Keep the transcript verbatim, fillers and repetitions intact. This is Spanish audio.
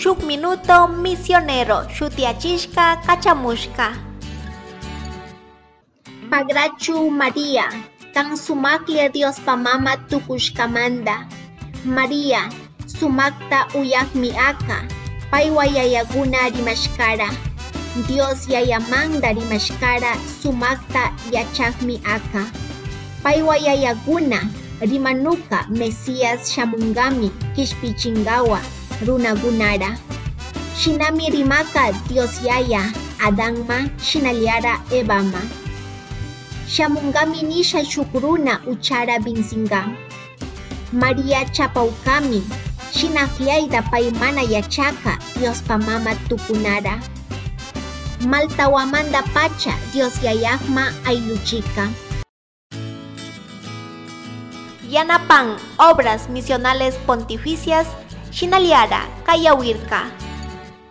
shuk minuto misionero shutiachishka kachamushka. Pagrachu María, tan sumaklia Dios pa mama tukushkamanda. María, sumakta uyakmi aka, paywa yayaguna rimashkara. Dios yayamanda rimashkara, sumakta yachakmi aka. Paywa yayaguna, rimanuka Mesías shamungami, kishpichingawa, runagunara. Shinami rimaka Dios yaya, Adanma, shinaliara Evama. Shamungami nisha shukruna uchara binsinga. María chapaukami, shinakliaida paimana yachaka, Dios pa mama tukunara. Maltawamanda pacha, Dios yayakma ayluchika. Yanapan, obras misionales pontificias, Shinaliara, Kayawirka.